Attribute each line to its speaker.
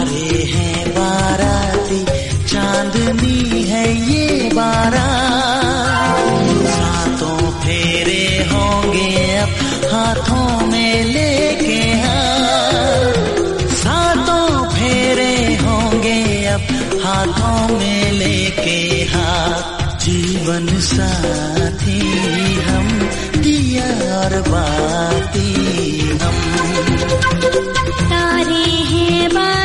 Speaker 1: तारे हैं बाराती, चांदनी है ये बारात। सातों फेरे होंगे अब हाथों में लेके हाथ, सातों फेरे होंगे अब हाथों में लेके हाथ। जीवन साथी हम, दिया और बाती हम।
Speaker 2: तारे हैं